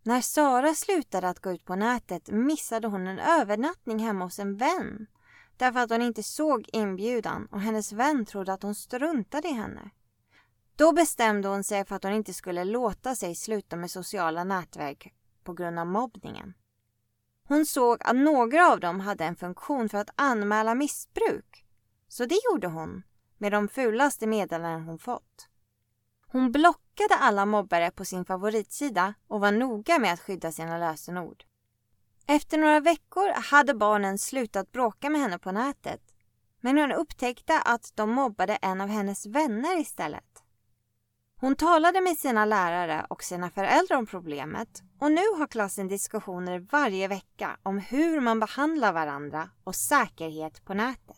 När Sara slutade att gå ut på nätet missade hon en övernattning hemma hos en vän. Därför att hon inte såg inbjudan och hennes vän trodde att hon struntade i henne. Då bestämde hon sig för att hon inte skulle låta sig sluta med sociala nätverk på grund av mobbningen. Hon såg att några av dem hade en funktion för att anmäla missbruk. Så det gjorde hon med de fulaste meddelanden hon fått. Hon blockade alla mobbare på sin favoritsida och var noga med att skydda sina lösenord. Efter några veckor hade barnen slutat bråka med henne på nätet. Men hon upptäckte att de mobbade en av hennes vänner istället. Hon talade med sina lärare och sina föräldrar om problemet och nu har klassen diskussioner varje vecka om hur man behandlar varandra och säkerhet på nätet.